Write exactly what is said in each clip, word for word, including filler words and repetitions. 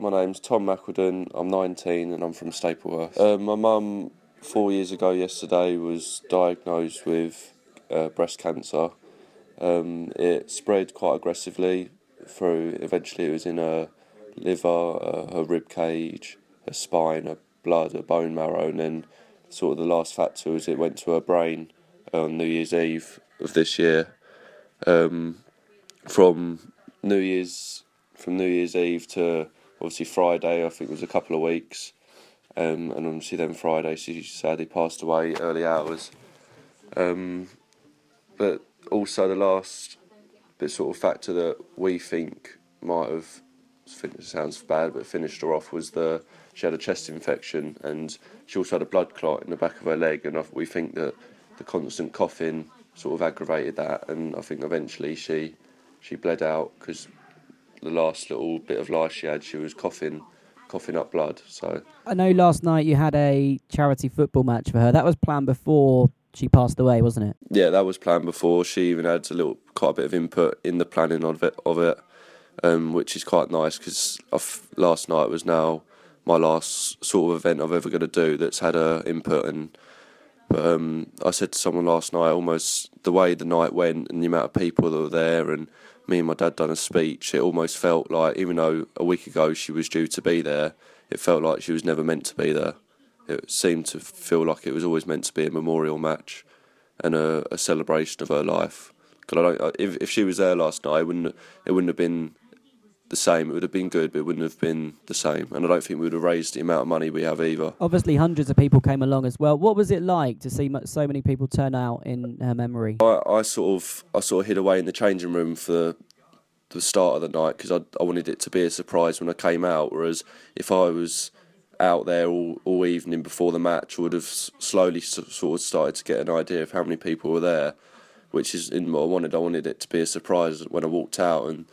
My name's Tom Mackleden, I'm nineteen and I'm from Staplehurst. Uh, my mum, four years ago yesterday, was diagnosed with uh, breast cancer. Um, it spread quite aggressively through, eventually it was in her liver, uh, her rib cage, her spine, her blood, her bone marrow, and then sort of the last factor was it went to her brain on New Year's Eve of this year. Um, from New Year's from New Year's Eve to obviously Friday, I think it was a couple of weeks, um, and obviously then Friday she sadly passed away early hours. Um, but also the last bit sort of factor that we think might have, I think it sounds bad, but finished her off was the she had a chest infection and she also had a blood clot in the back of her leg, and we think that the constant coughing sort of aggravated that, and I think eventually she she bled out because the last little bit of life she had, she was coughing, coughing up blood. So I know last night you had a charity football match for her. That was planned before she passed away, wasn't it? Yeah, that was planned before. She even had a little, quite a bit of input in the planning of it, of it, um, which is quite nice because last night was now my last sort of event I'm ever going to do that's had her input. And but um, I said to someone last night, almost the way the night went and the amount of people that were there, and me and my dad done a speech, it almost felt like, even though a week ago she was due to be there, it felt like she was never meant to be there. It seemed to feel like it was always meant to be a memorial match and a, a celebration of her life. Cause I don't, if if she was there last night, it wouldn't it wouldn't have been the same. It would have been good, but it wouldn't have been the same. And I don't think we would have raised the amount of money we have either. Obviously, hundreds of people came along as well. What was it like to see so many people turn out in her memory? I, I sort of I sort of hid away in the changing room for the start of the night because I I wanted it to be a surprise when I came out. Whereas if I was out there all, all evening before the match, I would have slowly sort of started to get an idea of how many people were there, which is in what I wanted. I wanted it to be a surprise when I walked out, and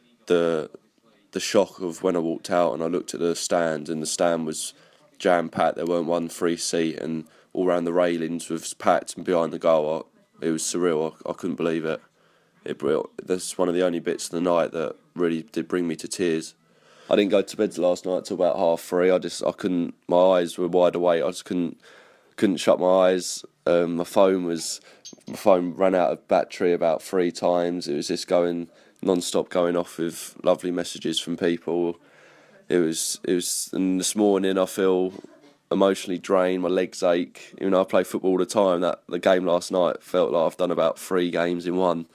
the the shock of when I walked out and I looked at the stand, and the stand was jam-packed. There weren't one free seat, and all around the railings was packed, and behind the goal, I, it was surreal. I, I couldn't believe it. It That's one of the only bits of the night that really did bring me to tears. I didn't go to bed last night till about half three. I just I couldn't. My eyes were wide awake. I just couldn't couldn't shut my eyes. Um, my phone was my phone ran out of battery about three times. It was just going non-stop, going off with lovely messages from people. It was it was. And this morning I feel emotionally drained. My legs ache. Even though I play football all the time, that the game last night felt like I've done about three games in one.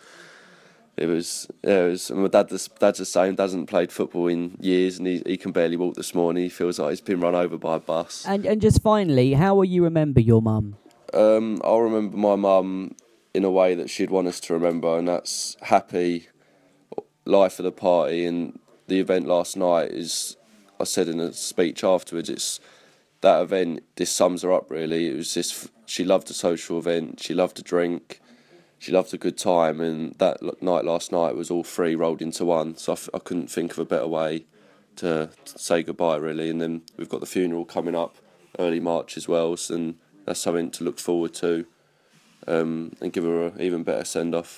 It was, yeah, it was. And my dad, dad's the same. Dad hasn't played football in years, and he he can barely walk this morning. He feels like he's been run over by a bus. And and just finally, how will you remember your mum? Um, I'll remember my mum in a way that she'd want us to remember, and that's happy, life of the party, and the event last night is. I said in a speech afterwards, it's that event. This sums her up really. It was just she loved a social event. She loved to drink. She loved a good time, and that night last night was all three rolled into one. So I, f- I couldn't think of a better way to, to say goodbye, really. And then we've got the funeral coming up early March as well, so, and that's something to look forward to, um, and give her an even better send off.